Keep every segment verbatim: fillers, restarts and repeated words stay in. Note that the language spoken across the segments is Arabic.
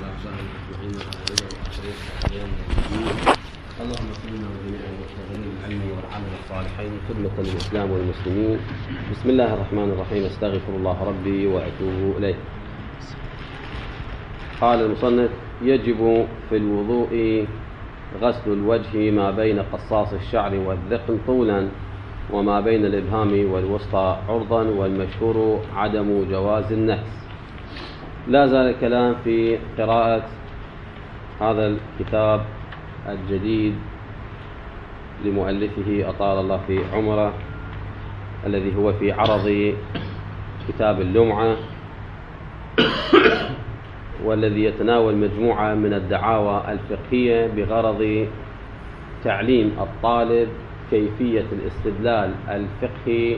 وعلى أصحابه أجمعين وعلى وأشريك الأديان اللهم اكرمنا بجميع المشتغلين بالعلم والعمل الصالحين خدمة للإسلام والمسلمين. بسم الله الرحمن الرحيم. استغفر الله ربي وأتوب إليه. قال المصنف: يجب في الوضوء غسل الوجه ما بين قصاص الشعر والذقن طولا، وما بين الإبهام والوسطى عرضا، والمشهور عدم جواز النكس. لا زال الكلام في قراءة هذا الكتاب الجديد لمؤلفه أطال الله في عمره، الذي هو في عرض كتاب اللمعة، والذي يتناول مجموعة من الدعاوى الفقهية بغرض تعليم الطالب كيفية الاستدلال الفقهي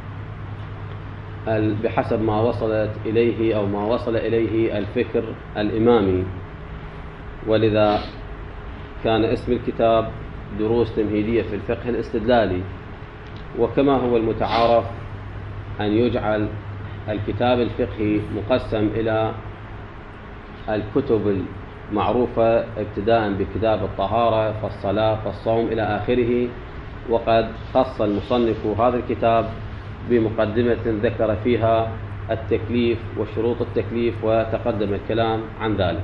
بحسب ما وصلت إليه أو ما وصل إليه الفكر الإمامي. ولذا كان اسم الكتاب دروس تمهيدية في الفقه الاستدلالي. وكما هو المتعارف أن يجعل الكتاب الفقهي مقسم إلى الكتب المعروفة ابتداء بكتاب الطهارة فالصلاة فالصوم إلى آخره. وقد خص المصنف هذا الكتاب بمقدمة ذكر فيها التكليف وشروط التكليف، وتقدم الكلام عن ذلك.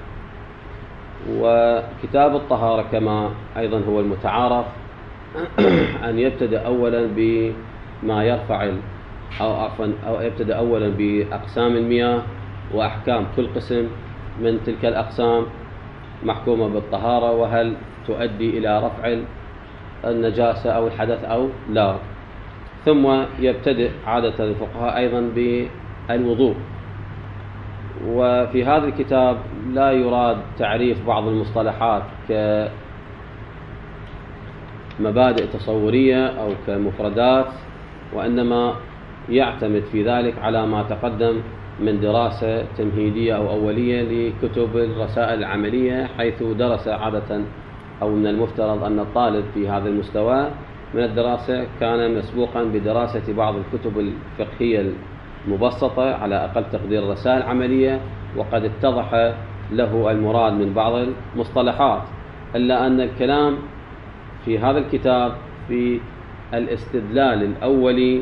وكتاب الطهارة كما أيضا هو المتعارف أن يبتدأ أولا بما يرفع أو عفوا أو يبتدأ أولا بأقسام المياه وأحكام كل قسم من تلك الأقسام محكومة بالطهارة، وهل تؤدي إلى رفع النجاسة أو الحدث أو لا. ثم يبتدئ عادة الفقهاء أيضا بالوضوء. وفي هذا الكتاب لا يراد تعريف بعض المصطلحات كمبادئ تصورية أو كمفردات، وإنما يعتمد في ذلك على ما تقدم من دراسة تمهيدية أو أولية لكتب الرسائل العملية، حيث درس عادة أو من المفترض أن الطالب في هذا المستوى من الدراسة كان مسبوقا بدراسة بعض الكتب الفقهية المبسطة على أقل تقدير الرسائل العملية، وقد اتضح له المراد من بعض المصطلحات. إلا أن الكلام في هذا الكتاب في الاستدلال الأولي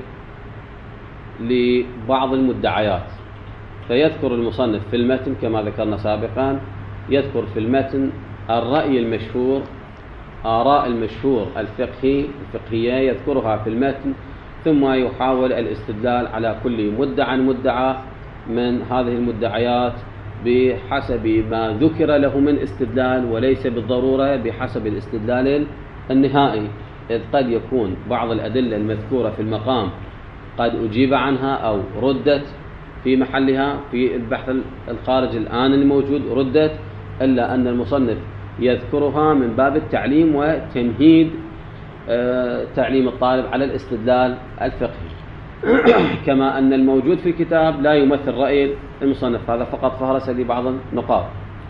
لبعض المدعيات. فيذكر المصنف في المتن كما ذكرنا سابقا، يذكر في المتن الرأي المشهور، آراء المشهور الفقهي الفقهية يذكرها في المتن، ثم يحاول الاستدلال على كل مدعى مدعى من هذه المدعيات بحسب ما ذكر له من استدلال، وليس بالضرورة بحسب الاستدلال النهائي، إذ قد يكون بعض الأدلة المذكورة في المقام قد أجيب عنها أو ردت في محلها في البحث الخارج الآن الموجود ردت، إلا أن المصنف يذكرها من باب التعليم وتمهيد آه تعليم الطالب على الاستدلال الفقهي. كما أن الموجود في الكتاب لا يمثل رأي المصنف، هذا فقط فهرس لبعض النقاط.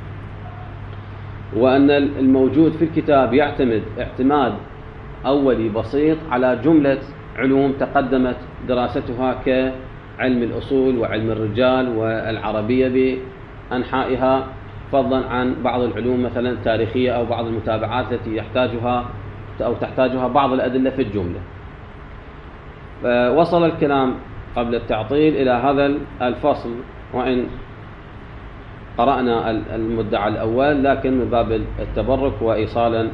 وأن الموجود في الكتاب يعتمد اعتماد أولي بسيط على جملة علوم تقدمت دراستها كعلم الأصول وعلم الرجال والعربية بأنحائها، فضلا عن بعض العلوم مثلا التاريخية أو بعض المتابعات التي يحتاجها أو تحتاجها بعض الأدلة في الجملة. وصل الكلام قبل التعطيل إلى هذا الفصل، وإن قرأنا المدعى الأول لكن من باب التبرك وإيصالا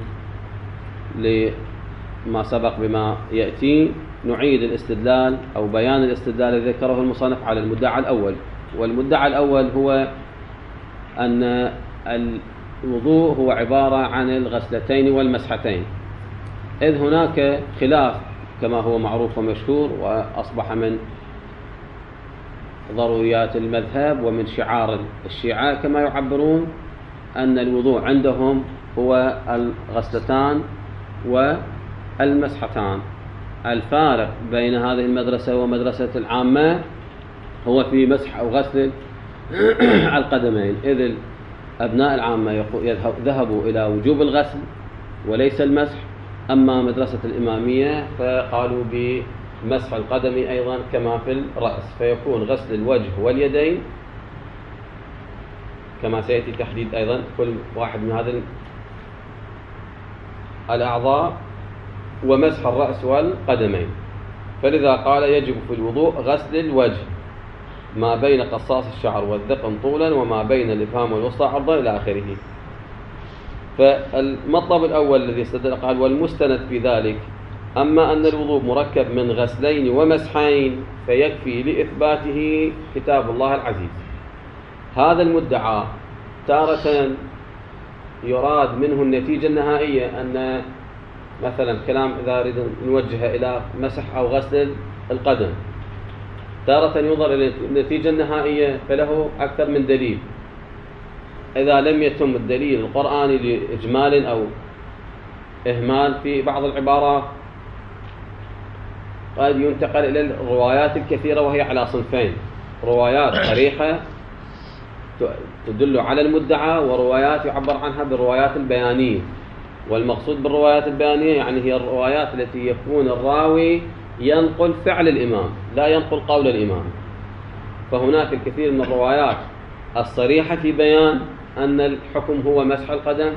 لما سبق بما يأتي نعيد الاستدلال أو بيان الاستدلال الذي ذكره المصنف على المدعى الأول. والمدعى الأول هو أن الوضوء هو عبارة عن الغسلتين والمسحتين، إذ هناك خلاف كما هو معروف ومشهور، وأصبح من ضروريات المذهب ومن شعار الشيعة كما يعبرون، أن الوضوء عندهم هو الغسلتان والمسحتان. الفارق بين هذه المدرسة ومدرسة العامة هو في مسح أو غسل القدمين، إذ أبناء العامة ذهبوا إلى وجوب الغسل وليس المسح، أما مدرسة الإمامية فقالوا بمسح القدم أيضا كما في الرأس، فيكون غسل الوجه واليدين كما سيأتي تحديد أيضا كل واحد من هذه الأعضاء، ومسح الرأس والقدمين. فلذا قال يجب في الوضوء غسل الوجه ما بين قصاص الشعر والذقن طولا وما بين الإبهام والوسطى عرضا إلى آخره. فالمطلب الأول الذي استدل قال والمستند في ذلك أما أن الوضوء مركب من غسلين ومسحين فيكفي لإثباته كتاب الله العزيز. هذا المدعى تارة يراد منه النتيجة النهائية، أن مثلا كلام إذا أريد نوجه إلى مسح أو غسل القدم، تارة ينظر إلى النتيجة النهائية فله أكثر من دليل. إذا لم يتم الدليل القرآني لإجمال أو إهمال في بعض العبارات قد ينتقل إلى الروايات الكثيرة، وهي على صنفين: روايات صريحة تدل على المدعى، وروايات يعبر عنها بالروايات البيانية. والمقصود بالروايات البيانية يعني هي الروايات التي يكون الراوي ينقل فعل الإمام لا ينقل قول الإمام. فهناك الكثير من الروايات الصريحة في بيان أن الحكم هو مسح القدم،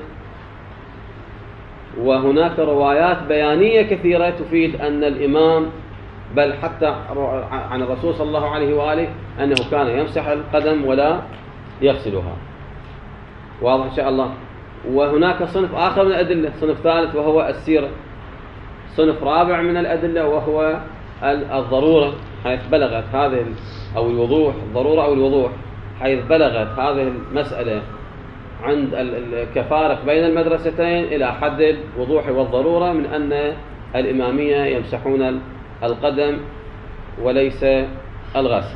وهناك روايات بيانية كثيرة تفيد أن الإمام، بل حتى عن الرسول صلى الله عليه وآله أنه كان يمسح القدم ولا يغسلها. واضح إن شاء الله. وهناك صنف آخر من الأدلة، صنف ثالث وهو السيرة. صنف رابع من الأدلة وهو الضرورة، حيث بلغت هذه أو الوضوح، الضرورة أو الوضوح، حيث بلغت هذه المسألة عند الكفارق بين المدرستين إلى حد الوضوح والضرورة، من أن الإمامية يمسحون القدم وليس الغسل.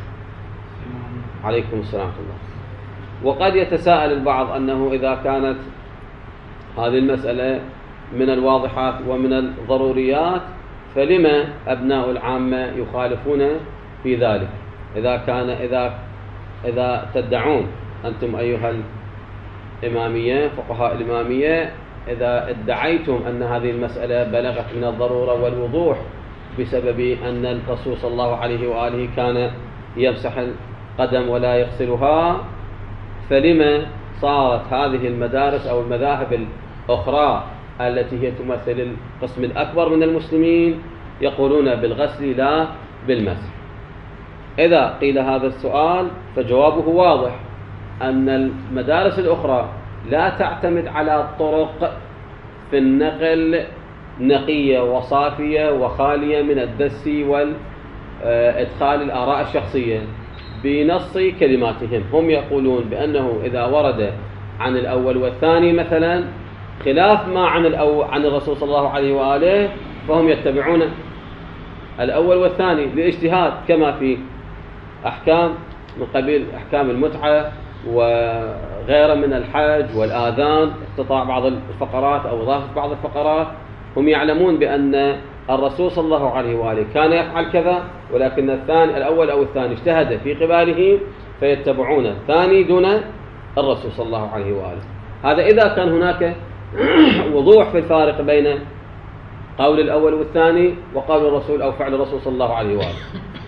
عليكم السلام ورحمة الله. وقد يتساءل البعض أنه إذا كانت هذه المسألة من الواضحات ومن الضروريات فلما أبناء العامة يخالفون في ذلك؟ إذا كان إذا إذا تدعون أنتم أيها الإمامية فقهاء الإمامية، إذا ادعيتم أن هذه المسألة بلغت من الضرورة والوضوح بسبب أن الرسول صلى الله عليه وآله كان يمسح القدم ولا يغسلها، فلما صارت هذه المدارس أو المذاهب الأخرى التي هي تمثل القسم الأكبر من المسلمين يقولون بالغسل لا بالمسح؟ إذا قيل هذا السؤال فجوابه واضح، أن المدارس الأخرى لا تعتمد على طرق في النقل نقية وصافية وخالية من الدس والإدخال الآراء الشخصية بنص كلماتهم. هم يقولون بأنه إذا ورد عن الأول والثاني مثلا خلاف ما عن الأول عن الرسول صلى الله عليه وآله فهم يتبعون الأول والثاني لاجتهاد، كما في أحكام من قبيل أحكام المتعة وغيره من الحج والآذان، اقتطاع بعض الفقرات أو إضافة بعض الفقرات. هم يعلمون بأن الرسول صلى الله عليه وآله كان يفعل كذا، ولكن الثاني الأول أو الثاني اجتهد في قباله فيتبعون الثاني دون الرسول صلى الله عليه وآله. هذا إذا كان هناك وضوح في الفارق بين قول الأول والثاني وقول الرسول أو فعل الرسول صلى الله عليه وآله.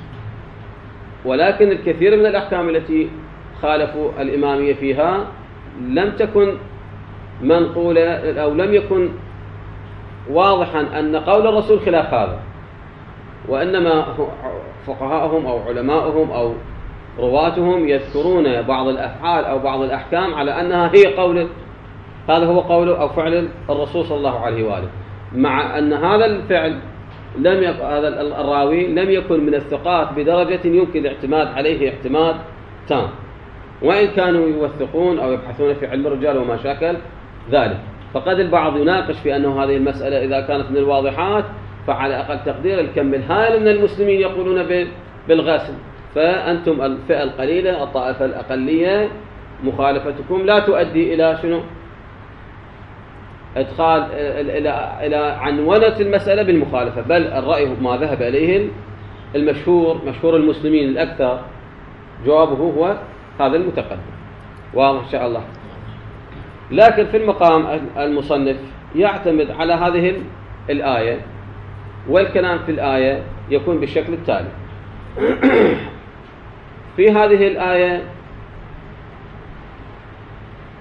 ولكن الكثير من الأحكام التي خالفوا الإمامية فيها لم تكن منقولة أو لم يكن واضحا أن قول الرسول خلاف هذا، وإنما فقهاءهم أو علماءهم أو رواتهم يذكرون بعض الأفعال أو بعض الأحكام على أنها هي قول هذا هو قوله أو فعل الرسول صلى الله عليه وآله، مع أن هذا الفعل لم يكن هذا الراوي لم يكن من الثقات بدرجة يمكن الاعتماد عليه اعتماد تام، وإن كانوا يوثقون أو يبحثون في علم الرجال وما شاكل ذلك. فقد البعض يناقش في أنه هذه المسألة إذا كانت من الواضحات فعلى أقل تقدير الكم الهائل من المسلمين يقولون بالغسل، فأنتم الفئة القليلة الطائفة الأقلية مخالفتكم لا تؤدي إلى شنو؟ إدخال إلى إلى عنونة المسألة بالمخالفة، بل الرأي ما ذهب إليه المشهور مشهور المسلمين الأكثر جوابه هو هذا المتقدم. واضح إن شاء الله. لكن في المقام المصنف يعتمد على هذه الآية، والكلام في الآية يكون بالشكل التالي. في هذه الآية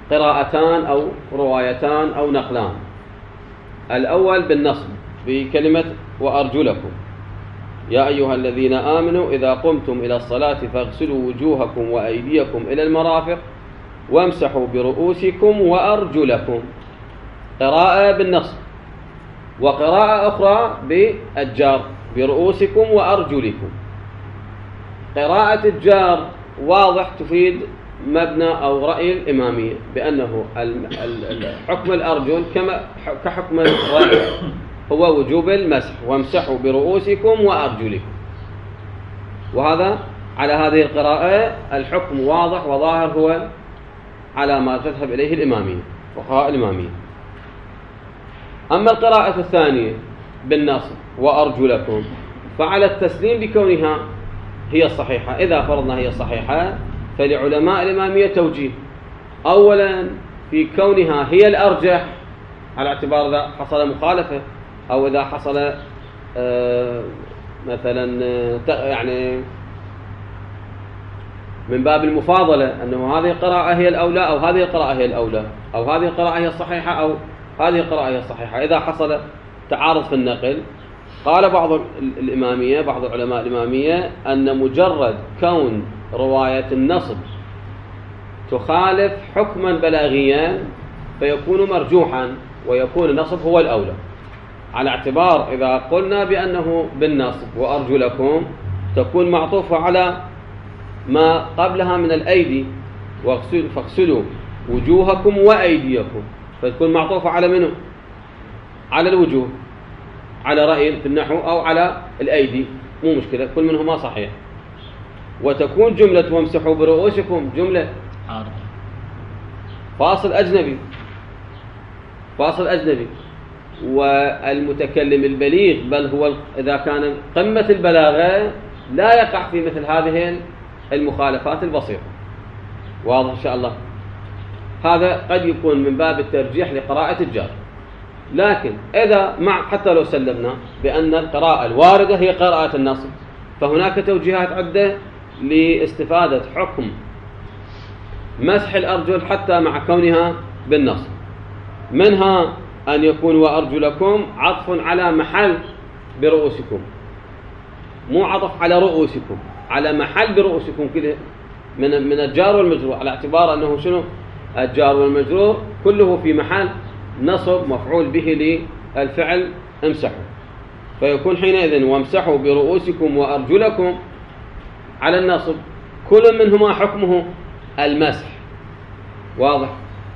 قراءتان أو روايتان أو نقلان. الأول بالنصب بكلمة وأرجلكم، يا أيها الذين آمنوا إذا قمتم إلى الصلاة فاغسلوا وجوهكم وأيديكم إلى المرافق وامسحوا برؤوسكم وأرجلكم، قراءة بالنصب. وقراءة أخرى بالجار برؤوسكم وأرجلكم. قراءة الجار واضح تفيد مبنى أو رأي الإمامية بأنه حكم الأرجل كما كحكم الرأي هو وجوب المسح، وامسحوا برؤوسكم وأرجلكم. وهذا على هذه القراءة الحكم واضح وظاهر هو على ما تذهب إليه الإمامية فقهاء الإمامية. أما القراءة الثانية بالنصب وأرجلكم فعلى التسليم بكونها هي الصحيحة. إذا فرضنا هي الصحيحة فلعلماء الإمامية توجيه: أولا في كونها هي الأرجح على اعتبار إذا حصل مخالفة أو إذا حصل آه مثلا يعني من باب المفاضلة أنه هذه القراءة هي الأولى أو هذه القراءة هي الأولى أو هذه القراءة هي الصحيحة أو هذه القراءة هي الصحيحة. إذا حصل تعارض في النقل قال بعض الإمامية بعض علماء الإمامية أن مجرد كون رواية النصب تخالف حكما بلاغيا فيكون مرجوحا ويكون النصب هو الأولى، على اعتبار إذا قلنا بأنه بالنصب وأرجلكم تكون معطوفة على ما قبلها من الأيدي فاغسلوا وجوهكم وأيديكم، فتكون معطوفة على منه؟ على الوجوه على رأي في النحو أو على الأيدي، مو مشكلة كل منهما صحيح. وتكون جملة وامسحوا برؤوسكم جملة فاصل أجنبي فاصل أجنبي والمتكلم البليغ بل هو إذا كان قمة البلاغة لا يقع في مثل هذه المخالفات البسيطة. واضح إن شاء الله؟ هذا قد يكون من باب الترجيح لقراءة الجار. لكن إذا مع حتى لو سلمنا بأن القراءة الواردة هي قراءة النصب فهناك توجيهات عدة لاستفادة حكم مسح الأرجل حتى مع كونها بالنصب. منها أن يكون وأرجلكم عطف على محل برؤوسكم، مو عطف على رؤوسكم، على محل برؤوسكم كده من من الجار والمجرور، على اعتبار أنه شنو الجار والمجرور كله في محل نصب مفعول به للفعل امسحوا، فيكون حينئذ وامسحوا برؤوسكم وأرجلكم على النصب كل منهما حكمه المسح. واضح؟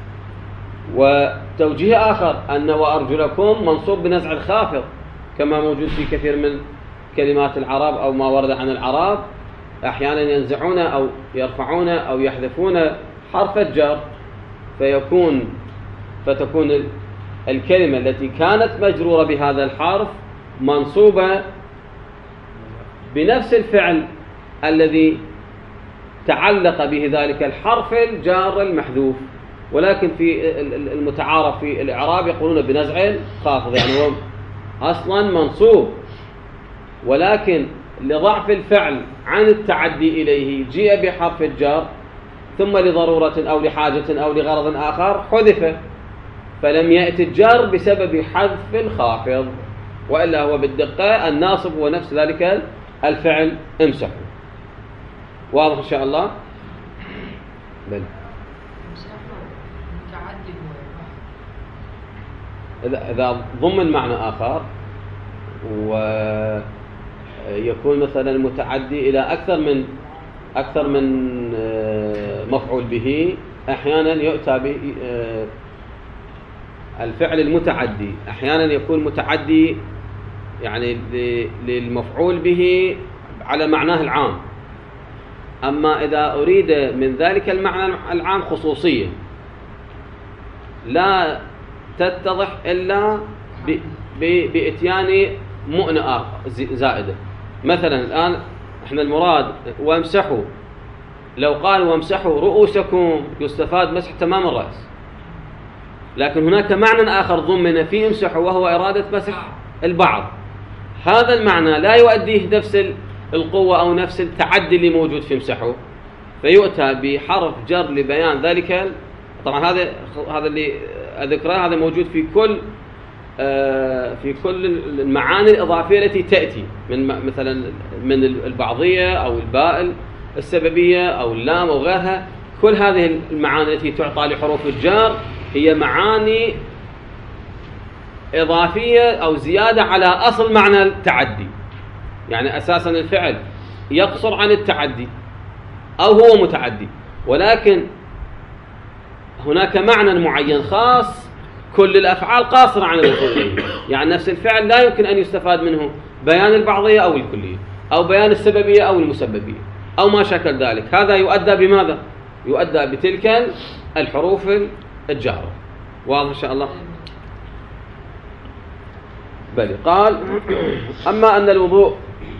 وتوجيه آخر أن وأرجلكم منصوب بنزع الخافض كما موجود في كثير من كلمات العرب أو ما ورد عن العرب، أحيانا ينزعون أو يرفعون أو يحذفون حرف الجر فيكون فتكون الكلمة التي كانت مجرورة بهذا الحرف منصوبة بنفس الفعل الذي تعلق به ذلك الحرف الجار المحذوف، ولكن في المتعارف في الإعراب يقولون بنزع الخافض، يعني هو أصلا منصوب ولكن لضعف الفعل عن التعدي إليه جيء بحرف الجار ثم لضرورة أو لحاجة أو لغرض آخر حذف فلم يأتي الجار بسبب حذف الخافض، وإلا هو بالدقة الناصب هو نفس ذلك الفعل امسحوا. واضح إن شاء الله؟ بل إذا إذا ضمن معنى آخر ويكون مثلا المتعدي إلى أكثر من أكثر من مفعول به، أحيانا يؤتى به الفعل المتعدي، أحيانا يكون متعدي يعني للمفعول به على معناه العام. أما إذا أريد من ذلك المعنى العام خصوصية لا تتضح إلا بإتيان مؤنة زائدة. مثلا الآن احنا المراد وامسحوا، لو قال وامسحوا رؤوسكم يستفاد مسح تمام الرأس، لكن هناك معنى آخر ضمن فيه امسحوا وهو إرادة مسح البعض، هذا المعنى لا يؤديه نفس القوة أو نفس التعدي اللي موجود في امسحوا، فيؤتى بحرف جر لبيان ذلك طبعا هذا هذا اللي أذكره هذا موجود في كل في كل المعاني الإضافية التي تأتي من مثلا من البعضية أو الباء السببية أو اللام أو غيرها. كل هذه المعاني التي تعطى لحروف الجر هي معاني إضافية أو زيادة على أصل معنى التعدي. يعني أساسا الفعل يقصر عن التعدي أو هو متعدي، ولكن هناك معنى معين خاص كل الأفعال قاصرة عن الوصول إليه. يعني نفس الفعل لا يمكن أن يستفاد منه بيان البعضية أو الكلية أو بيان السببية أو المسببية أو ما شكل ذلك. هذا يؤدى بماذا؟ يؤدى بتلك الحروف الجارة. واضح إن شاء الله؟ بل قال أما أن الوضوء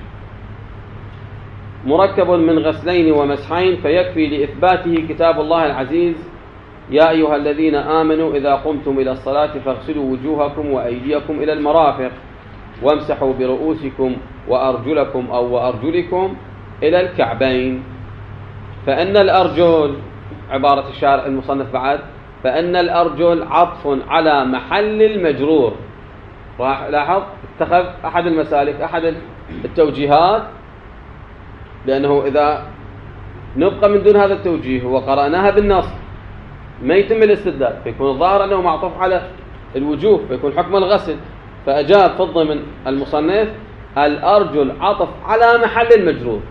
مركب من غسلين ومسحين فيكفي لإثباته كتاب الله العزيز: يا أيها الذين آمنوا إذا قمتم إلى الصلاة فاغسلوا وجوهكم وأيديكم إلى المرافق وامسحوا برؤوسكم وأرجلكم أو وأرجلكم إلى الكعبين. فإن الأرجل عبارة الشارع المصنف بعد فإن الأرجل عطف على محل المجرور. راح لاحظ اتخذ أحد المسالك أحد التوجيهات، لأنه إذا نبقى من دون هذا التوجيه وقرأناها بالنص ما يتم الاستدلال، فيكون الظاهر أنه معطوف على الوجوه فيكون حكم الغسل. فأجاب في الضمن المصنف الأرجل عطف على محل المجرور.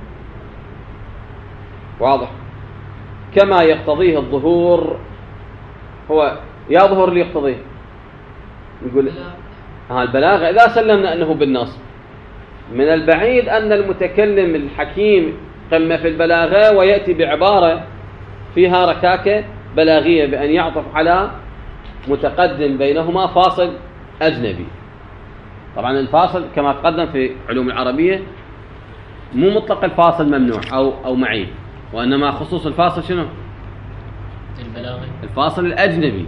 واضح؟ كما يقتضيه الظهور. هو يا ظهور اللي يقتضيه يقول ها البلاغة إذا سلمنا أنه بالنص. من البعيد أن المتكلم الحكيم قمة في البلاغة ويأتي بعبارة فيها ركاكة بلاغية بأن يعطف على متقدم بينهما فاصل أجنبي. طبعا الفاصل كما تقدم في علوم العربية مو مطلق الفاصل ممنوع أو أو معيب، وإنما خصوص الفاصل شنو؟ البلاغي الفاصل الأجنبي.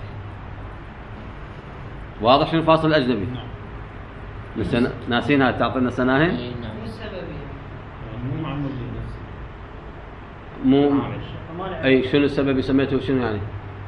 واضح شنو الفاصل الأجنبي؟ نسنا ناسينها تعطينا سناهن؟ مو معمول للنفس. مو أي شنو السبب سميته شنو يعني؟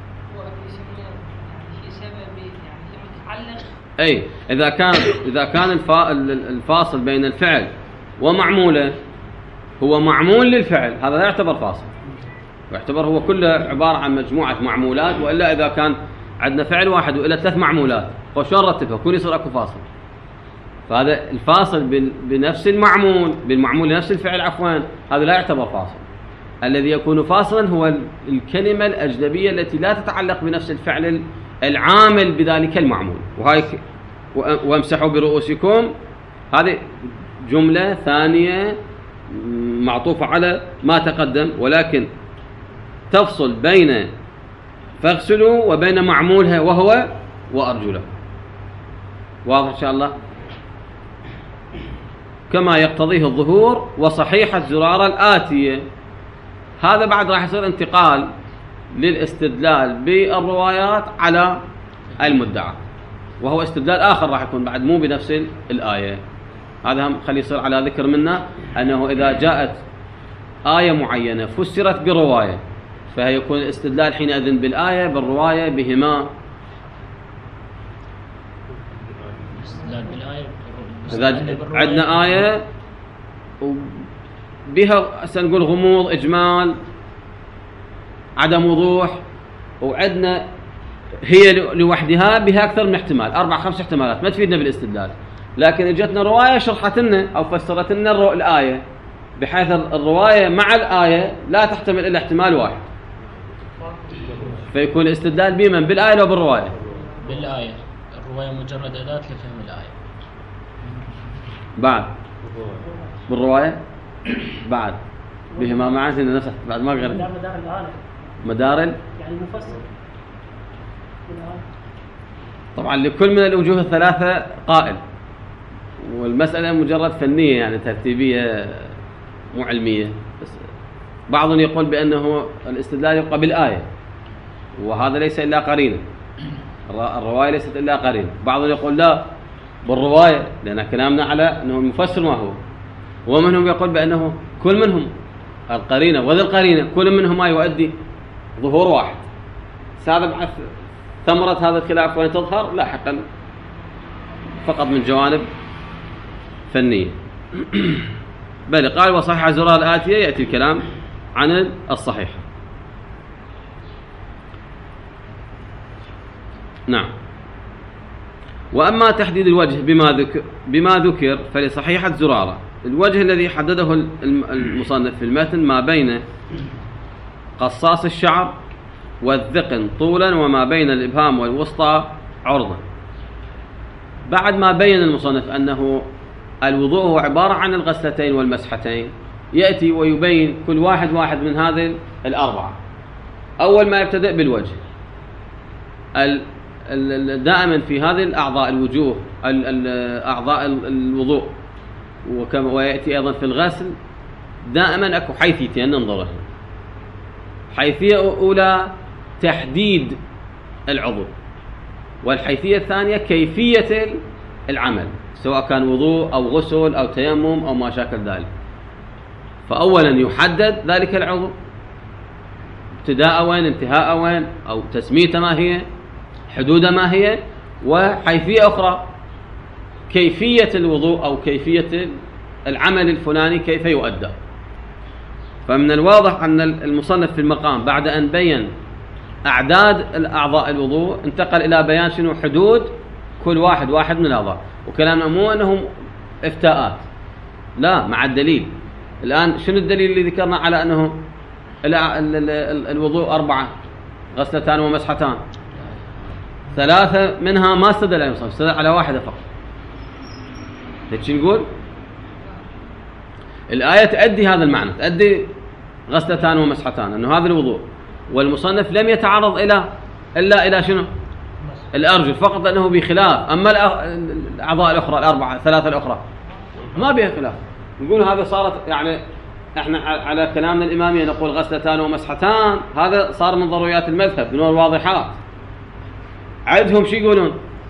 أي إذا كان إذا كان الفاصل بين الفعل ومعموله هو معمول للفعل هذا لا يعتبر فاصل، يعتبر هو كله عبارة عن مجموعة معمولات. وإلا إذا كان عندنا فعل واحد وإلى ثلاث معمولات فشلون نرتبها؟ كون يصير أكو فاصل. فهذا الفاصل بنفس المعمول بالمعمول لنفس الفعل عفوا هذا لا يعتبر فاصل. الذي يكون فاصلا هو الكلمة الأجنبية التي لا تتعلق بنفس الفعل العامل بذلك المعمول. وهاي وامسحوا برؤوسكم هذه جملة ثانية معطوفة على ما تقدم، ولكن تفصل بين فاغسلوا وبين معمولها وهو وأرجله. واضح إن شاء الله؟ كما يقتضيه الظهور وصحيح الزرارة الآتية. هذا بعد راح يصير انتقال للاستدلال بالروايات على المدعى، وهو استدلال آخر راح يكون بعد مو بنفس الآية. هذا هم خلي يصير على ذكر منا أنه إذا جاءت آية معينة فسرت برواية فيكون الاستدلال حينئذ بالآية بالرواية بهما. إذا عندنا آية بها سنقول غموض إجمال عدم وضوح، وعندنا هي لوحدها بها أكثر من احتمال أربع خمس احتمالات ما تفيدنا بالاستدلال، لكن اجتنا رواية شرحت لنا أو فسرت لنا الآية بحيث الرواية مع الآية لا تحتمل إلا احتمال واحد، فيكون الاستدلال بمن بالآية لو بالرواية؟ بالآية. الرواية مجرد أداة لفهم الآية. بعد بالرواية بعد بهما معا هنا نفسه بعد ما غير مدار الآية مدار يعني المفسر. طبعا لكل من الوجوه الثلاثة قائل، والمسألة مجرد فنية يعني ترتيبية مو علمية. بس بعض يقول بأنه الاستدلال يبقى بالآية وهذا ليس إلا قرينة، الرواية ليست إلا قرينة. بعض يقول لا بالرواية لأن كلامنا على أنه المفسر ما هو، ومنهم يقول بأنه كل منهم القرينة وذي القرينة كل منهما يؤدي ظهور واحد. هذا بعد ثمرة هذا الخلاف وين تظهر لاحقا فقط من جوانب فنية. بل قال وصحيح الزرار الآتية يأتي الكلام عن الصحيح. نعم. وأما تحديد الوجه بما ذكر, بما ذكر فلصحيحة زرارة الوجه الذي حدده المصنف في المتن ما بين قصاص الشعر والذقن طولا وما بين الإبهام والوسطى عرضا. بعد ما بين المصنف أنه الوضوء هو عبارة عن الغسلتين والمسحتين، يأتي ويبين كل واحد واحد من هذه الأربعة. أول ما يبتدأ بالوجه، دائما في هذه الأعضاء الوجوه أعضاء الوضوء وكما ويأتي أيضا في الغسل دائما أكو حيثيتين ننظر لها. حيثية أولى تحديد العضو، والحيثية الثانية كيفية العمل سواء كان وضوء أو غسل أو تيمم أو ما شاكل ذلك. فأولا يحدد ذلك العضو ابتداء وين انتهاء وين، أو تسميته ما هي، حدود ما هي، وحيثية أخرى كيفية الوضوء أو كيفية العمل الفلاني كيف يؤدى. فمن الواضح أن المصنف في المقام بعد أن بين أعداد الأعضاء الوضوء انتقل إلى بيان شنو حدود كل واحد واحد من الأعضاء. وكلامنا مو أنهم افتاءات، لا، مع الدليل. الآن شنو الدليل اللي ذكرنا على أنه الوضوء أربعة، غسلتان ومسحتان، ثلاثة منها ما استدل على المصنف، استدل على واحدة فقط. هيك نقول الآية تؤدي هذا المعنى، تؤدي غسلتان ومسحتان أنه هذا الوضوء، والمصنف لم يتعرض إلى إلا إلى شنو الأرجل فقط لأنه بخلاف. أما الأعضاء الأخرى الأربعة الثلاثة الأخرى ما بها خلاف. نقول هذا صارت يعني احنا على كلامنا الإمامية نقول غسلتان ومسحتان، هذا صار من ضروريات المذهب من الواضحات. عندهم شو يقولون؟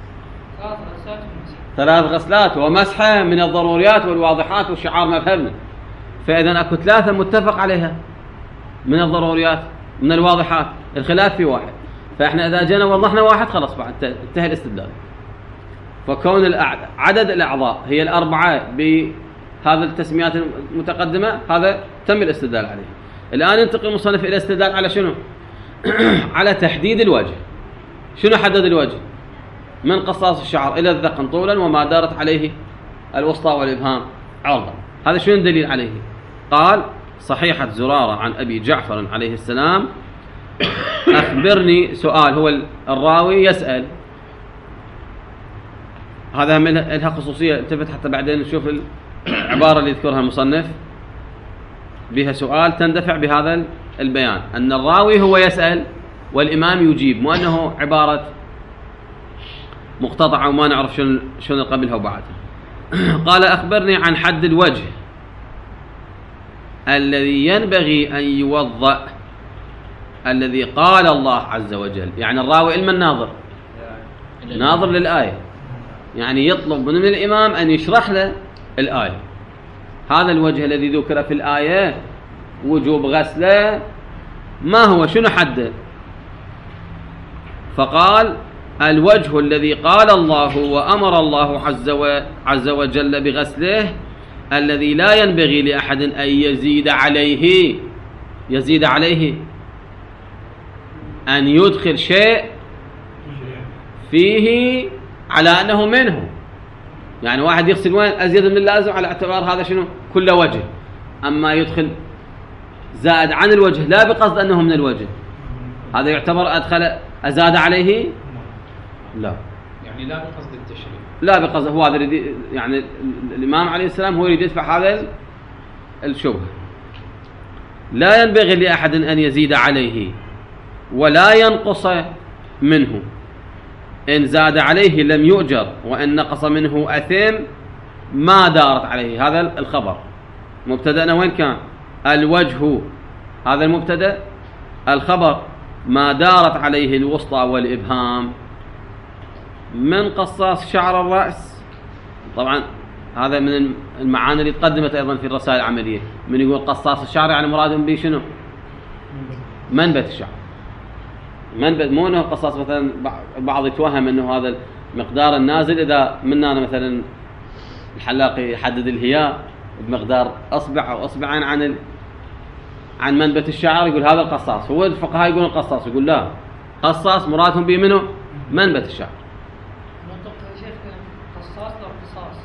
ثلاث غسلات ومسحة من الضروريات والواضحات وشعار مذهبنا. فإذا أكو ثلاثة متفق عليها من الضروريات من الواضحات، الخلاف في واحد. فإحنا إذا جينا وضحنا واحد خلاص بعد انتهى الاستدلال. فكون عدد الأعضاء هي الأربعة بهذا التسميات المتقدمة هذا تم الاستدلال عليه. الآن ينتقل المصنف إلى الاستدلال على شنو؟ على تحديد الوجه. شنو حدد الوجه؟ من قصاص الشعر إلى الذقن طولا وما دارت عليه الوسطى والإبهام عرضا. هذا شنو الدليل عليه؟ قال صحيحة زرارة عن أبي جعفر عليه السلام أخبرني. سؤال، هو الراوي يسأل، هذا من لها خصوصية التفت حتى بعدين نشوف العبارة اللي يذكرها المصنف بها سؤال تندفع بهذا البيان، أن الراوي هو يسأل والإمام يجيب، مو أنه عبارة مقتطعة وما نعرف شنو شنو قبلها وبعدها. قال أخبرني عن حد الوجه الذي ينبغي أن يوضأ الذي قال الله عز وجل. يعني الراوي علم الناظر ناظر للآية، يعني يطلب من الإمام أن يشرح له الآية. هذا الوجه الذي ذكر في الآية وجوب غسله ما هو؟ شنو حده؟ فقال الوجه الذي قال الله وأمر الله عز وجل بغسله الذي لا ينبغي لأحد أن يزيد عليه يزيد عليه أن يدخل شيء فيه على أنه منه. يعني واحد يغسل وين أزيد من اللازم على اعتبار هذا شنو كل وجه، أما يدخل زائد عن الوجه لا بقصد أنه من الوجه، هذا يعتبر أدخل أزاد عليه، لا، يعني لا بقصد التشريع، لا بقصد. هو هذا يعني الإمام عليه السلام هو يريد يدفع هذا الشبهة. لا ينبغي لأحد أن يزيد عليه ولا ينقص منه، إن زاد عليه لم يؤجر وإن نقص منه أثم ما دارت عليه. هذا الخبر مبتدأنا وين كان؟ الوجه، هذا المبتدأ. الخبر ما دارت عليه الوسطى والإبهام من قصاص شعر الرأس. طبعا هذا من المعاني اللي تقدمت أيضا في الرسائل العملية. من يقول قصاص الشعر يعني مرادهم به شنو؟ منبت الشعر. منبت، مو انه قصاص مثلا بعض يتوهم انه هذا المقدار النازل اذا منا أنا مثلا الحلاق يحدد الهياء بمقدار اصبع او اصبعين عن ال... عن منبت الشعر يقول هذا القصاص. هو الفقهاء يقولون القصاص، يقول لا، قصاص مرادهم به منه منبت الشعر. نطق يا شيخ قصاص أو قصاص؟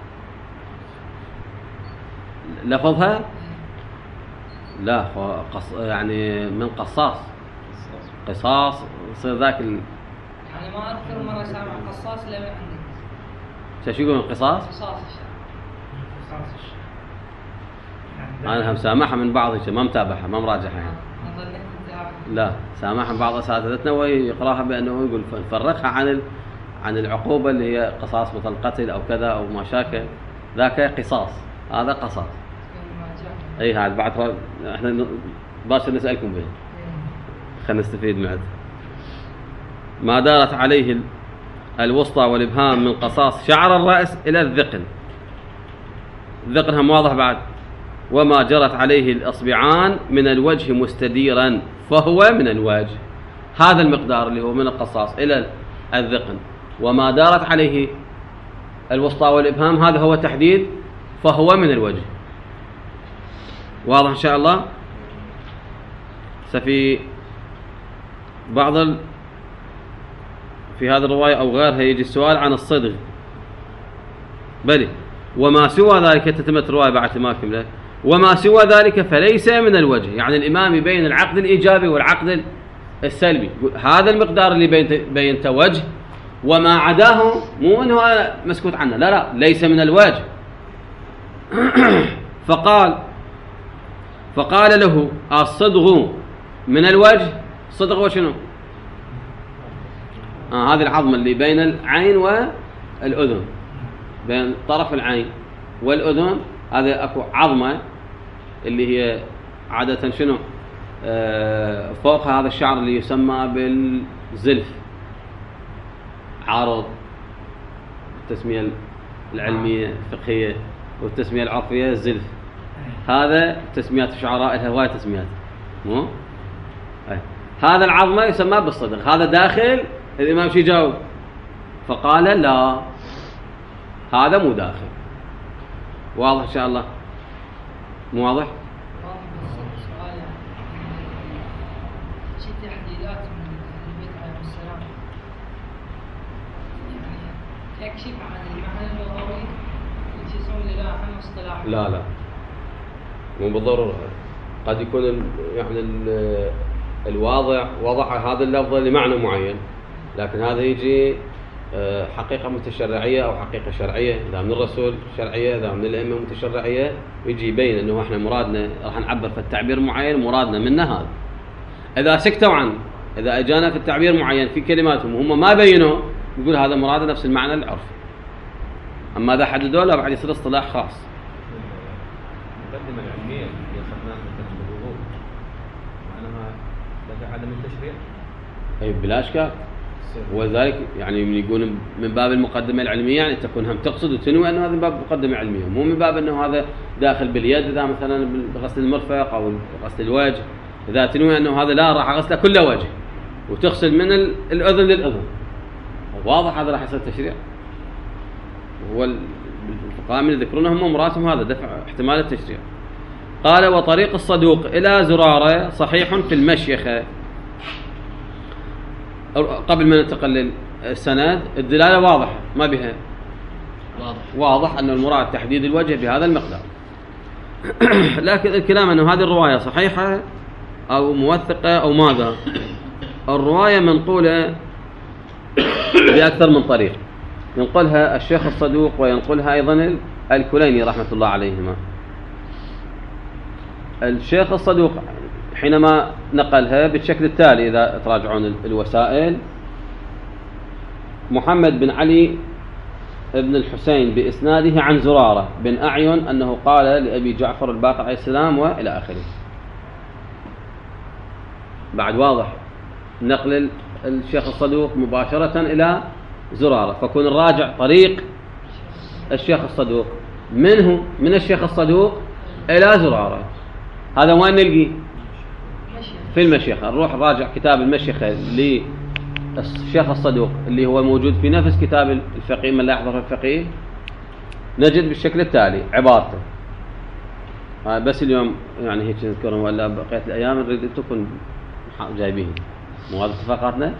لفظها لا قص... يعني من قصاص قصاص يصير ذاك ال... يعني ما أذكر مرة سامع قصاص إلا من عندك. شو يقولون قصاص؟ قصاص الشعر. قصاص الشعر. أنا هم سامعها من بعض، ما متابعها ما مراجعها يعني. لا، سامعها من بعض أساتذتنا ويقراها بأنه يقول نفرقها عن ال... عن العقوبة اللي هي قصاص مثل قتل أو كذا أو ما شاكل، ذاك قصاص، هذا قصاص. أي هذا بعد ر... إحنا باشر نسألكم به، خلينا نستفيد معه. ما دارت عليه الوسطى والإبهام من قصاص شعر الرأس إلى الذقن، الذقن هم واضح بعد. وما جرت عليه الأصبعان من الوجه مستديرا فهو من الوجه، هذا المقدار اللي هو من القصاص إلى الذقن. وما دارت عليه الوسطى والإبهام هذا هو تحديد فهو من الوجه. واضح إن شاء الله. سفي بعض ال... في هذه الرواية أو غيرها يجي السؤال عن الصدغ بلي. وما سوى ذلك تتمة الرواية بعد ما كملت. وما سوى ذلك فليس من الوجه، يعني الإمام يبين العقد الإيجابي والعقد السلبي، هذا المقدار اللي بينت وجه، وما عداه مو أنه مسكوت عنه، لا لا ليس من الوجه. فقال فقال له الصدغ من الوجه. الصدغ وشنو؟ آه هذه العظمة اللي بين العين والأذن، بين طرف العين والأذن، هذا أكو عظمة اللي هي عادة شنو آه فوق هذا الشعر اللي يسمى بالزلف، عارض التسمية العلمية الفقهية والتسمية العرفية الزلف. هذا تسميات الشعراء لها هواية تسميات، مو هذا العظمة يسمى بالصدغ، هذا داخل. الإمام شي جاوب؟ فقال لا، هذا مو داخل. واضح إن شاء الله؟ مو واضح؟ سؤال شي تحديدات من البيت عليه السلام يعني يكشف عن المعنى اللغوي يجيزون لله عن اصطلاح؟ لا لا مو بالضرورة، قد يكون ال يعني ال الواضع وضع هذا اللفظ لمعنى معين، لكن هذا يجي حقيقة متشرعية أو حقيقة شرعية، إذا من الرسول شرعية، إذا من الأئمة متشرعية، ويجي يبين أنه إحنا مرادنا راح نعبر في التعبير معين مرادنا منه هذا. إذا سكتوا عنه، إذا أجانا في التعبير معين في كلماتهم وهم ما بينوا، يقول هذا مراده نفس المعنى العرفي. أما إذا حددوا له بعد يصير اصطلاح خاص. المقدمة العلمية هي خدناها مثلا بالوضوء، معناها لدى عدم التشريع. أي بلا إشكال. وذلك يعني من يقول من باب المقدمة العلمية يعني تكون هم تقصد وتنوي أنه هذا من باب مقدمة علمية، مو من باب أنه هذا داخل باليد إذا مثلا بغسل المرفق أو غسل الوجه، إذا تنوي أنه هذا لا راح أغسله كل وجه وتغسل من الأذن للأذن، واضح هذا راح يصير تشريع. هو الفقهاء من يذكرون هم مراتهم هذا دفع احتمال التشريع. قال وطريق الصدوق إلى زرارة صحيح في المشيخة. قبل ما ننتقل للسند الدلالة واضحة ما بها واضح واضح أن المراد تحديد الوجه بهذا المقدار. لكن الكلام أنه هذه الرواية صحيحة أو موثقة أو ماذا، الرواية منقولة بأكثر من طريق، ينقلها الشيخ الصدوق وينقلها أيضا الكليني رحمة الله عليهما. الشيخ الصدوق حينما نقلها بالشكل التالي إذا تراجعون الوسائل: محمد بن علي بن الحسين بإسناده عن زرارة بن أعين أنه قال لأبي جعفر الباقر عليه السلام وإلى آخره. بعد واضح نقل الشيخ الصدوق مباشرة إلى زرارة، فكون الراجع طريق الشيخ الصدوق منه من الشيخ الصدوق إلى زرارة. هذا وين نلقي؟ في المشيخة. نروح نراجع كتاب المشيخة للشيخ الصدوق اللي هو موجود في نفس كتاب الفقيه، من لا يحضر الفقيه نجد بالشكل التالي عبارته. بس اليوم يعني هيك نذكرهم، ولا بقية الأيام نريد تكون جايبين مو هذا اتفاقاتنا.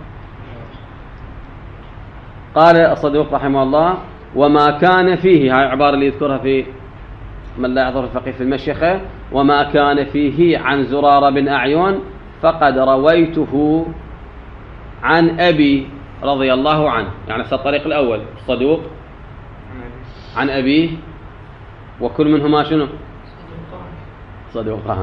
قال الصدوق رحمه الله: وما كان فيه، هاي العبارة اللي يذكرها في من لا يحضر الفقيه في المشيخة: وما كان فيه عن زرار بن أعين فقد رويته عن أبي رضي الله عنه. يعني في الطريق الأول الصدوق عن أبيه، وكل منهما شنو؟ صدوقان.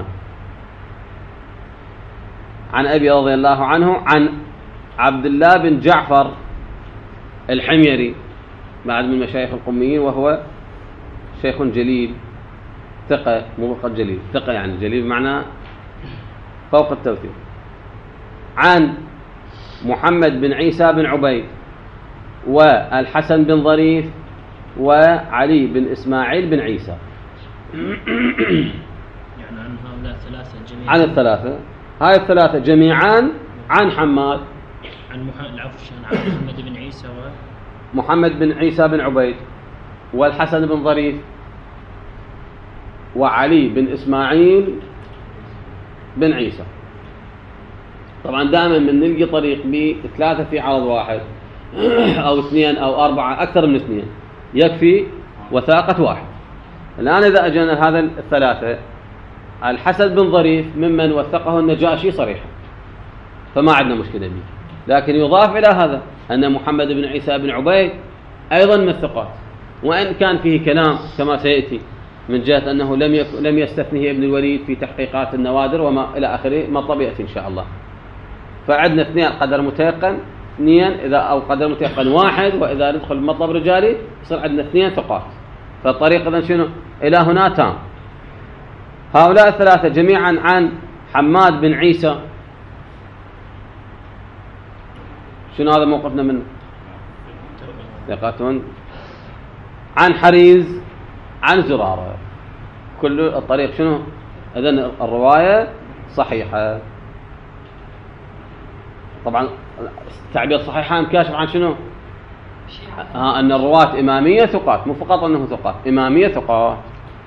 عن أبي رضي الله عنه عن عبد الله بن جعفر الحميري، بعد من مشايخ القميين، وهو شيخ جليل ثقة، مو فقط جليل، ثقة يعني جليل بمعنى فوق التوثيق. عن محمد بن عيسى بن عبيد والحسن بن ظريف وعلي بن إسماعيل بن عيسى. يعني عن هؤلاء الثلاثة جميعا. عن الثلاثة، هاي الثلاثة جميعا عن حماد، عن محمد العفو عن محمد بن عيسى و محمد بن عيسى بن عبيد والحسن بن ظريف وعلي بن إسماعيل بن عيسى. طبعا دائما من نلقي طريق بثلاثة في عرض واحد أو اثنين أو أربعة، أكثر من اثنين يكفي وثاقة واحد. الآن إذا أجينا هذا الثلاثة، الحسن بن ظريف ممن وثقه النجاشي صريحا، فما عندنا مشكلة به. لكن يضاف إلى هذا أن محمد بن عيسى بن عبيد أيضا من الثقات، وإن كان فيه كلام كما سيأتي من جهة أنه لم يك... لم يستثنه ابن الوليد في تحقيقات النوادر وما إلى آخره، ما طبيعته إن شاء الله. فعندنا اثنين قدر متيقن، اثنين إذا أو قدر متيقن واحد، وإذا ندخل مطلب رجالي يصير عندنا اثنين ثقات. فالطريق إذن شنو؟ إلى هنا تام. هؤلاء الثلاثة جميعا عن حماد بن عيسى. شنو هذا موقفنا منه؟ ثقة. عن حريز عن زرارة. كل الطريق شنو؟ إذن الرواية صحيحة. طبعا التعبير صحيحة مكاشف عن شنو؟ ها أن الرواة إمامية ثقات، مو فقط أنه ثقات، إمامية ثقات.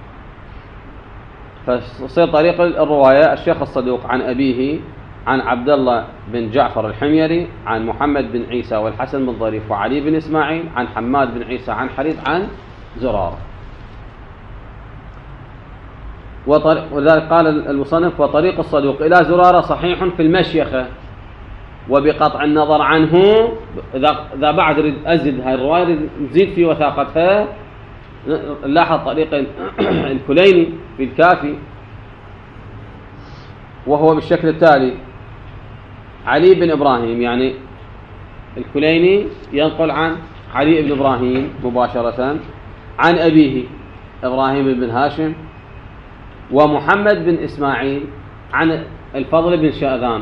فصير طريق الرواية الشيخ الصدوق عن أبيه عن عبد الله بن جعفر الحميري عن محمد بن عيسى والحسن بن ظريف وعلي بن إسماعيل عن حماد بن عيسى عن حريز عن زرارة. ولذلك قال المصنف: وطريق الصدوق إلى زرارة صحيح في المشيخة، وبقطع النظر عنه. إذا بعد أزد هاي الرواية نزيد في وثاقتها، لاحظ طريق الكليني في الكافي، وهو بالشكل التالي: علي بن إبراهيم، يعني الكليني ينقل عن علي بن إبراهيم مباشرة عن أبيه إبراهيم بن هاشم، ومحمد بن إسماعيل عن الفضل بن شاذان،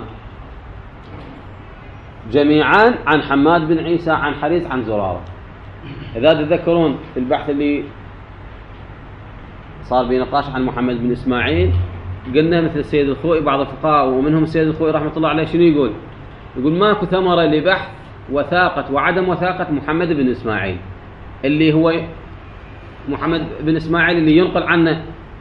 جميعا عن حماد بن عيسى عن حريز عن زرارة. إذا تذكرون في البحث اللي صار بنقاش عن محمد بن إسماعيل، قلنا مثل السيد الخوئي بعض الفقهاء ومنهم السيد الخوئي رحمة الله عليه شنو يقول؟ يقول ماكو ثمرة لبحث وثاقة وعدم وثاقة محمد بن إسماعيل، اللي هو محمد بن إسماعيل اللي ينقل عنه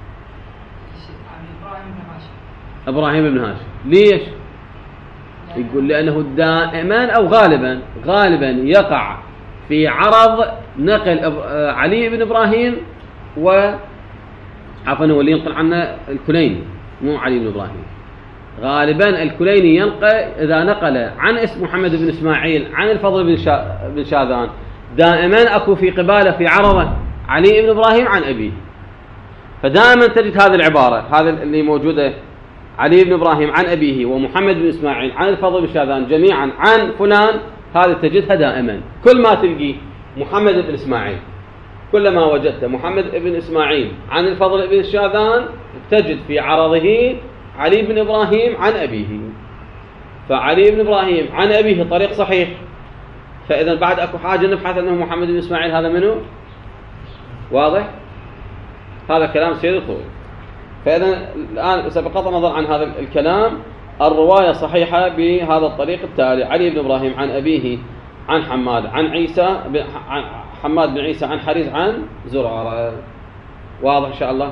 إبراهيم بن هاشم. ليش؟ يقول لأنه دائما أو غالبا غالبا يقع في عرض نقل علي بن إبراهيم، و عفوا هو اللي ينقل عنه الكليني مو علي بن إبراهيم. غالبا الكليني ينقل إذا نقل عن اسم محمد بن إسماعيل عن الفضل بن, شا... بن شاذان، دائما أكو في قباله في عرضه علي بن إبراهيم عن أبيه. فدائما تجد هذه العبارة، هذا اللي موجودة: علي بن إبراهيم عن أبيه ومحمد بن إسماعيل عن الفضل بن شاذان جميعا عن فلان. هذا تجدها دائما، كل ما تلقي محمد بن إسماعيل، كلما وجدت محمد بن إسماعيل عن الفضل بن شاذان تجد في عرضه علي بن إبراهيم عن أبيه. فعلي بن إبراهيم عن أبيه طريق صحيح، فإذا بعد أكو حاجة نبحث أنه محمد بن إسماعيل هذا منه. واضح؟ هذا كلام سيد الخوئي. فإذا الآن بغض النظر عن هذا الكلام، الرواية صحيحة بهذا الطريق التالي: علي بن إبراهيم عن أبيه عن حماد عن عيسى عن حماد بن عيسى عن حريز عن زرارة. واضح إن شاء الله؟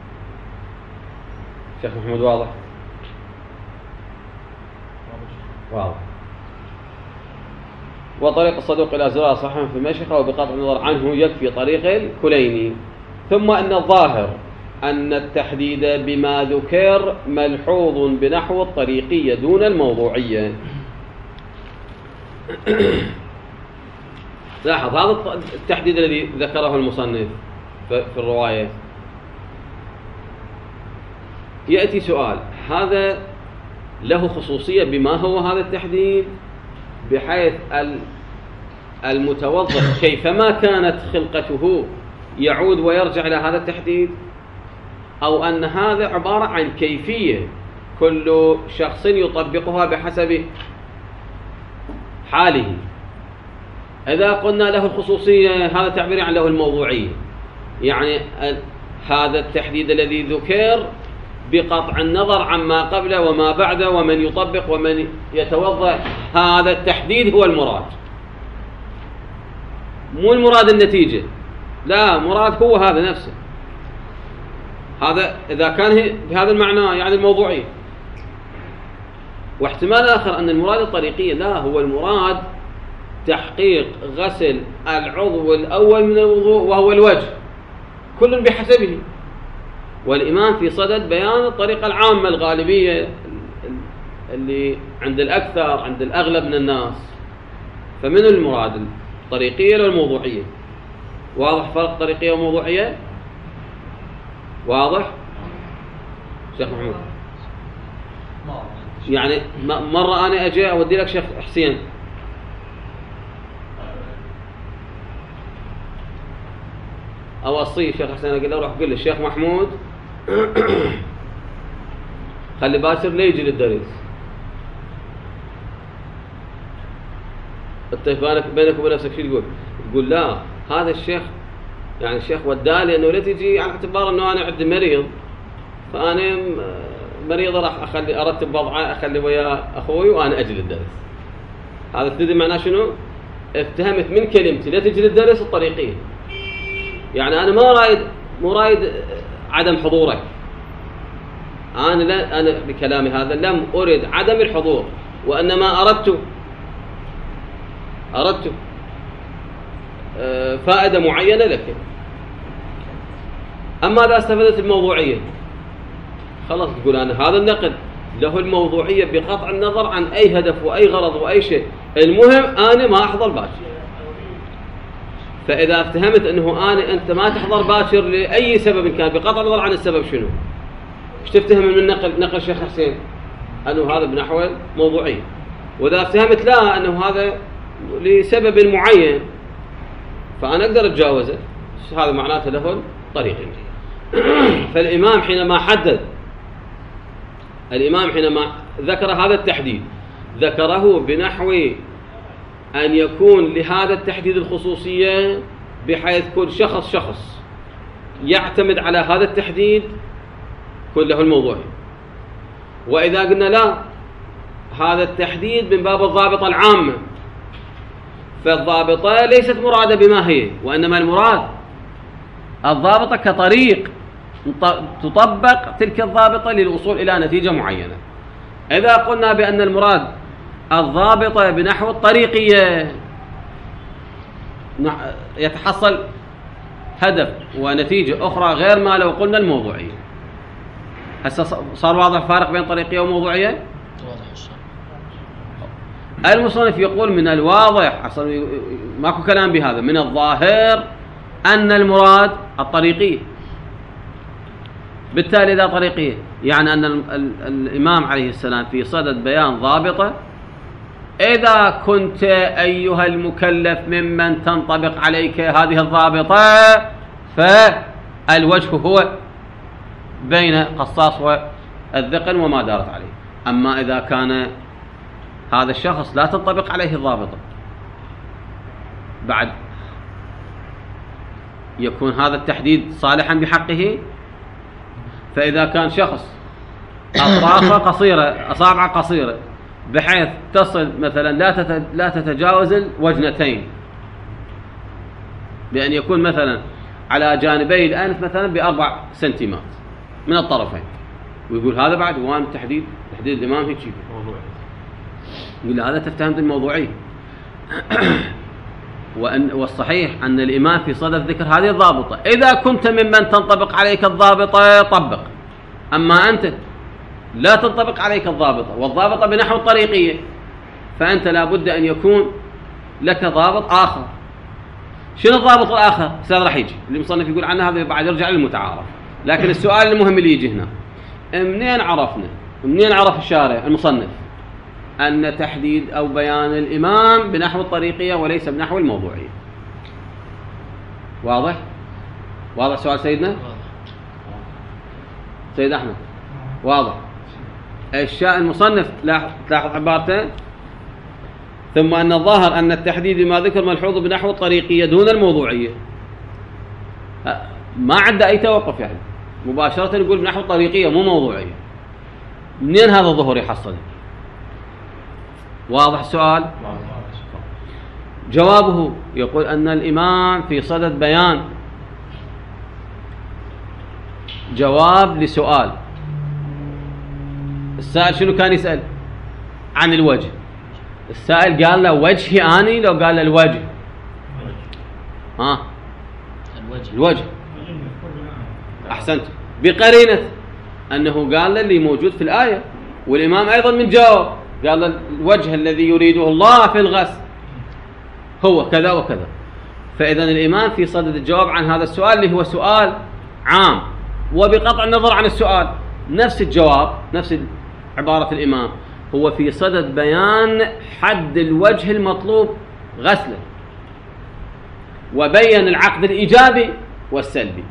شيخ محمود واضح؟ واضح. وطريق الصدوق إلى زرارة صحيح في المشيخة وبقطع النظر عنه يكفي طريق الكليني. ثم أن الظاهر أن التحديد بما ذكر ملحوظ بنحو الطريقية دون الموضوعية. لاحظ هذا التحديد الذي ذكره المصنف في الرواية. يأتي سؤال: هذا له خصوصية بما هو هذا التحديد، بحيث المتوظف كيفما كانت خلقته يعود ويرجع إلى هذا التحديد، أو أن هذا عبارة عن كيفية كل شخص يطبقها بحسب حاله؟ إذا قلنا له الخصوصية هذا تعبير عن له الموضوعية، يعني هذا التحديد الذي ذكر بقطع النظر عما قبله وما بعده ومن يطبق ومن يتوضأ، هذا التحديد هو المراد، مو المراد النتيجة، لا، مراد هو هذا نفسه. هذا إذا كان بهذا المعنى يعني الموضوعية. واحتمال آخر أن المراد الطريقية، لا، هو المراد تحقيق غسل العضو الأول من الوضوء وهو الوجه، كل بحسبه. والإمام في صدد بيان الطريقة العامة الغالبية اللي عند الأكثر عند الأغلب من الناس. فمن المراد الطريقية والموضوعية. واضح فرق طريقية وموضوعية؟ واضح؟ شيخ محمود يعني مرة أنا أجي أودي لك شيخ حسين، أوصيه شيخ حسين أقول له روح قل للشيخ محمود خلي باشر لا يجي للدرس. انت بينك وبين نفسك شو تقول؟ تقول لا، هذا الشيخ يعني الشيخ ودالي انه لا تجي على اعتبار انه انا عندي مريض، فانا مريض راح اخلي ارتب وضعه اخلي ويا اخوي وانا اجي للدرس. هذا تدري معناه شنو؟ افتهمت من كلمتي لا تجي للدرس الطريقيه، يعني انا ما رايد مو رايد عدم حضورك، انا لا انا بكلامي هذا لم ارد عدم الحضور، وانما اردت اردت فائده معينه لك. اما اذا استفدت الموضوعيه خلاص تقول انا هذا النقد له الموضوعيه بقطع النظر عن اي هدف واي غرض واي شيء، المهم انا ما احضر باكر. فاذا افتهمت انه انا انت ما تحضر باكر لاي سبب كان بقطع النظر عن السبب شنو، ايش تفتهم من نقل نقل شيخ حسين انه هذا بنحو موضوعي، واذا افتهمت لا انه هذا لسبب معين فانا اقدر اتجاوزه، هذا معناته له طريقه. فالامام حينما حدد الامام حينما ذكر هذا التحديد ذكره بنحو ان يكون لهذا التحديد الخصوصيه، بحيث كل شخص شخص يعتمد على هذا التحديد كله الموضوعي. واذا قلنا لا، هذا التحديد من باب الضابطه العامه، فالضابطه ليست مراده بما هي، وانما المراد الضابطه كطريق تطبق تلك الضابطه للوصول الى نتيجه معينه. اذا قلنا بان المراد الضابطه بنحو الطريقيه يتحصل هدف ونتيجه اخرى غير ما لو قلنا الموضوعيه. هسه صار واضح فارق بين طريقيه وموضوعيه؟ واضح الشيء. المصنف يقول من الواضح، اصلا ماكو كلام بهذا، من الظاهر ان المراد الطريقيه. بالتالي اذا طريقيه يعني ان الامام عليه السلام في صدد بيان ضابطه، اذا كنت ايها المكلف ممن تنطبق عليك هذه الضابطه فالوجه هو بين قصاص والذقن وما دارت عليه. اما اذا كان هذا الشخص لا تنطبق عليه الضابطه، بعد يكون هذا التحديد صالحا بحقه. فإذا كان شخص أطرافها قصيرة، أصابع قصيرة، بحيث تصل مثلا لا لا تتجاوز الوجنتين، بأن يكون مثلا على جانبي الأنف مثلا بأربع سنتيمات من الطرفين. ويقول هذا بعد وان تحديد تحديد الإمام هيك شيء موضوعي. يقول هذا تفتهم الموضوعية. وأن والصحيح أن الإمام في صدد ذكر هذه الضابطة. إذا كنت ممن تنطبق عليك الضابطة طبق، أما أنت لا تنطبق عليك الضابطة والضابطة بنحو الطريقية، فأنت لا بد أن يكون لك ضابط آخر. شنو الضابط الآخر؟ أستاذ راح يجي اللي مصنف يقول عنه هذا بعد يرجع للمتعارف. لكن السؤال المهم اللي يجي هنا، منين عرفنا منين عرف الشارع المصنف أن تحديد أو بيان الإمام بنحو الطريقية وليس بنحو الموضوعية؟ واضح؟ واضح سؤال سيدنا؟ سيد أحمد واضح؟ الشاء المصنف تلاحظ عبارته ثم أن الظاهر أن التحديد بما ذكر ملحوظ بنحو الطريقية دون الموضوعية. ما عنده أي توقف، يعني مباشرة يقول بنحو الطريقية مو موضوعية. منين هذا الظهور يحصل؟ واضح السؤال؟ جوابه يقول أن الإمام في صدد بيان جواب لسؤال. السائل شنو كان يسأل؟ عن الوجه. السائل قال له وجهي آني لو قال له الوجه؟ ها الوجه الوجه أحسنت، بقرينة أنه قال له اللي موجود في الآية، والإمام أيضا من جاوب قال له الوجه الذي يريده الله في الغسل هو كذا وكذا. فإذا الإمام في صدد الجواب عن هذا السؤال اللي هو سؤال عام، وبقطع النظر عن السؤال نفس الجواب نفس عبارة الإمام، هو في صدد بيان حد الوجه المطلوب غسله، وبين العقد الإيجابي والسلبي.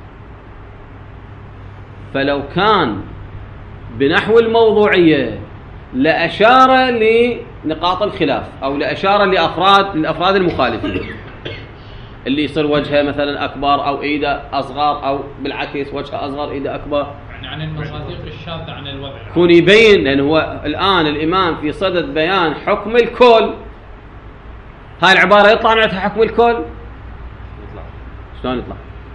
فلو كان بنحو الموضوعية لأشار لنقاط الخلاف أو لأشار لأفراد للأفراد المخالفين، اللي يصير وجهه مثلا أكبر أو إيده أصغر أو بالعكس وجهه أصغر إيده أكبر، يعني عن المصادق الشاذة عن الوضع كون يبين. لأن هو الآن الإمام في صدد بيان حكم الكل. هاي العبارة يطلع معناتها حكم الكل؟ شلون يطلع؟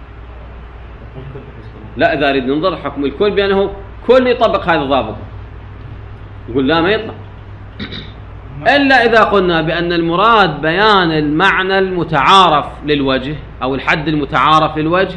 لا، إذا أريد ننظر حكم الكل بأنه كل يطبق هذا الضابط، يقول لا ما يطلع، إلا إذا قلنا بأن المراد بيان المعنى المتعارف للوجه أو الحد المتعارف للوجه،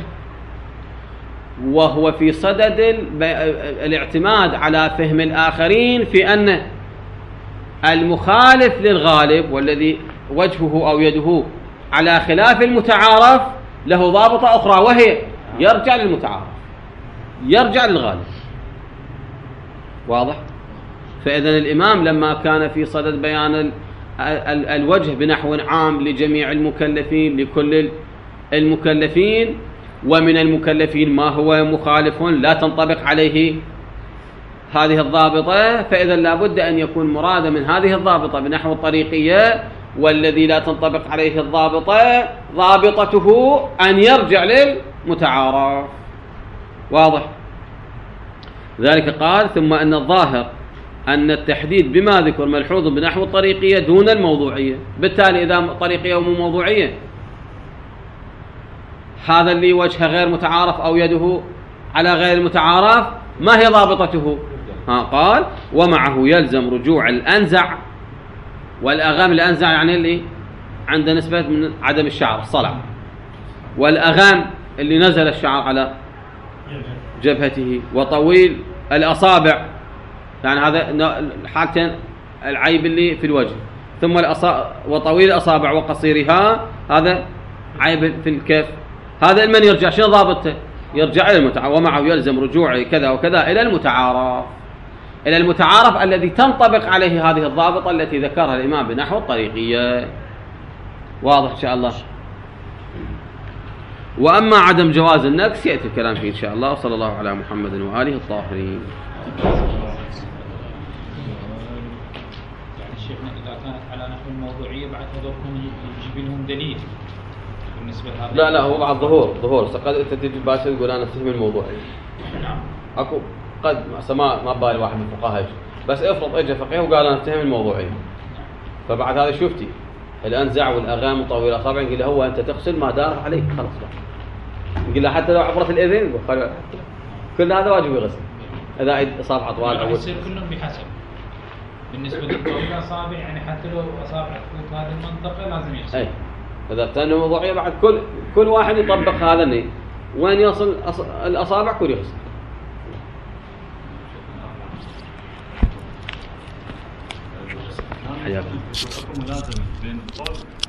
وهو في صدد الاعتماد على فهم الآخرين في أن المخالف للغالب والذي وجهه أو يده على خلاف المتعارف له ضابطة أخرى، وهي يرجع للمتعارف، يرجع للغالب. واضح؟ فإذن الإمام لما كان في صدد بيان ال ال الوجه بنحو عام لجميع المكلفين لكل المكلفين، ومن المكلفين ما هو مخالف لا تنطبق عليه هذه الضابطة، فإذا لابد أن يكون مرادا من هذه الضابطة بنحو الطريقية، والذي لا تنطبق عليه الضابطة ضابطته أن يرجع للمتعارف. واضح؟ ذلك قال ثم أن الظاهر أن التحديد بما ذكر ملحوظ بنحو الطريقية دون الموضوعية. بالتالي إذا طريقية ومو موضوعية، هذا اللي وجهه غير متعارف أو يده على غير المتعارف ما هي ضابطته؟ ها قال ومعه يلزم رجوع الأنزع والأغام. الأنزع يعني اللي عنده نسبة من عدم الشعر الصلع، والأغام اللي نزل الشعر على جبهته، وطويل الأصابع يعني هذا حالتين العيب اللي في الوجه، ثم الأصابع وطويل الأصابع وقصيرها هذا عيب في الكف. هذا المن يرجع شنو ضابطه؟ يرجع إلى المتعارف. ومعه يلزم رجوع كذا وكذا إلى المتعارف، إلى المتعارف الذي تنطبق عليه هذه الضابطة التي ذكرها الإمام بنحو الطريقية. واضح إن شاء الله؟ وأما عدم جواز النكس يأتي الكلام فيه إن شاء الله. صلى الله على محمد وآله الطاهرين. يعني شيخنا إذا كانت على نحو الموضوعية بعد هذولكم يجيب لهم دليل بالنسبة لهذا؟ لا لا، هو بعد ظهور ظهور سقط أنت تجي باشا تقول أنا فهم الموضوع. نعم. أكو قد ما ما بالي واحد من الفقهاء، بس افرض اجى فقيه وقال انا اتهم الموضوعيه، فبعد هذا شفتي الانزع والاغام وطويل الاصابع، نقول له هو انت تغسل ما دار عليك خلاص بقى. نقول له حتى لو عبرت الاذن كل هذا واجب يغسل اذا اصابع طوال او يصير كلهم بحسب. بالنسبه للطويل الاصابع يعني حتى لو اصابع تفوت هذه المنطقه لازم يغسل. اي اذا ابتنى موضوعيه بعد كل كل واحد يطبق هذا النية وين يصل الاصابع كل يغسل. حياكم.